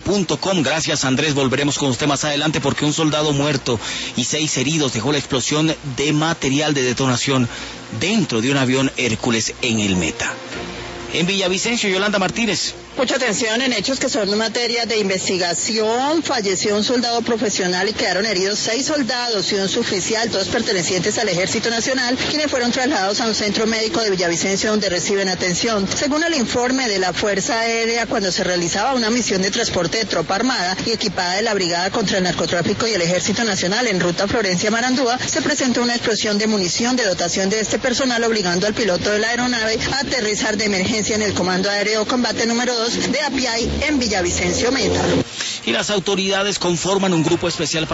radio.com. Gracias, Andrés. Volveremos con usted más adelante porque un soldado muerto y 6 heridos dejó la explosión de material de detonación dentro de un avión Hércules en el Meta. En Villavicencio, Yolanda Martínez. Mucha atención en hechos que son materia de investigación. Falleció un soldado profesional y quedaron heridos 6 soldados y un suboficial, todos pertenecientes al Ejército Nacional, quienes fueron trasladados a un centro médico de Villavicencio donde reciben atención. Según el informe de la Fuerza Aérea, cuando se realizaba una misión de transporte de tropa armada y equipada de la Brigada contra el Narcotráfico y el Ejército Nacional en ruta Florencia-Marandúa, se presentó una explosión de munición de dotación de este personal, obligando al piloto de la aeronave a aterrizar de emergencia en el Comando Aéreo Combate número 2 de API en Villavicencio Meta. Y las autoridades conforman un grupo especial para